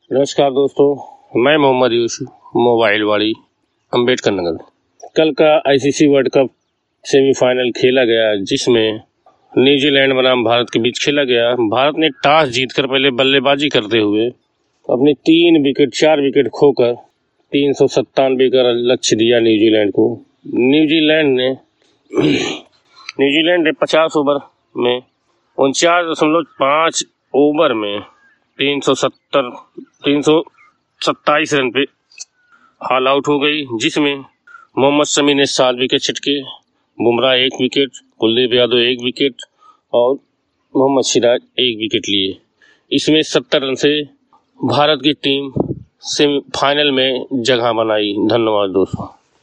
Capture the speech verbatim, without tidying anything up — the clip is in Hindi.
नमस्कार दोस्तों, मैं मोहम्मद यूसुफ, मोबाइल वाली, अम्बेडकर नगर। कल का आईसीसी वर्ल्ड कप सेमीफाइनल खेला गया, जिसमें न्यूजीलैंड बनाम भारत के बीच खेला गया। भारत ने टॉस जीतकर पहले बल्लेबाजी करते हुए अपने तीन विकेट चार विकेट खोकर तीन सौ सत्तानवे का लक्ष्य दिया न्यूजीलैंड को। न्यूजीलैंड ने न्यूजीलैंड ने पचास ओवर में उनचास दशमलव पाँच ओवर में तीन सौ सत्तर तीन सौ सत्ताईस रन पे ऑल आउट हो गई, जिसमें मोहम्मद शमी ने सात विकेट छिटके, बुमराह एक विकेट, कुलदीप यादव एक विकेट और मोहम्मद सिराज एक विकेट लिए। इसमें सत्तर रन से भारत की टीम सेमीफाइनल में जगह बनाई। धन्यवाद दोस्तों।